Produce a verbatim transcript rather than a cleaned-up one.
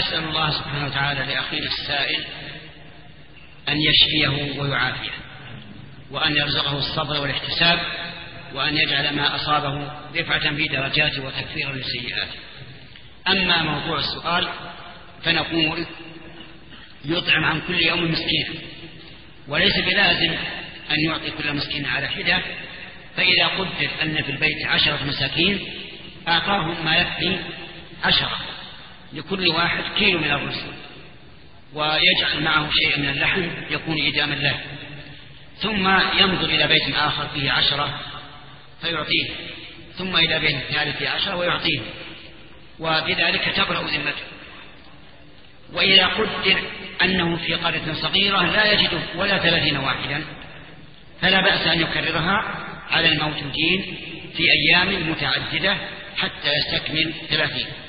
أسأل الله سبحانه وتعالى لأخينا السائل أن يشفيه ويعافيه، وأن يرزقه الصبر والاحتساب، وأن يجعل ما أصابه رفعة في درجاته وتكفيرا لسيئاته. أما موضوع السؤال فنقول يطعم عن كل يوم مسكينا، وليس بلازم أن يعطي كل مسكين على حدة، فإذا قدر أن في البيت عشرة مساكين أعطاهم ما يكفي عشرة، لكل واحد كيلو من الرز، ويجعل معه شيء من اللحم يكون إداما له، ثم ينظر إلى بيت آخر فيه عشرة فيعطيه، ثم إلى بيت ثالث فيه عشرة ويعطيه، وبذلك تبرأ ذمته. وإذا قدر أنه في قرية صغيرة لا يجد ولا ثلاثين واحدا، فلا بأس أن يكررها على الموجودين في أيام متعددة حتى يستكمل ثلاثين.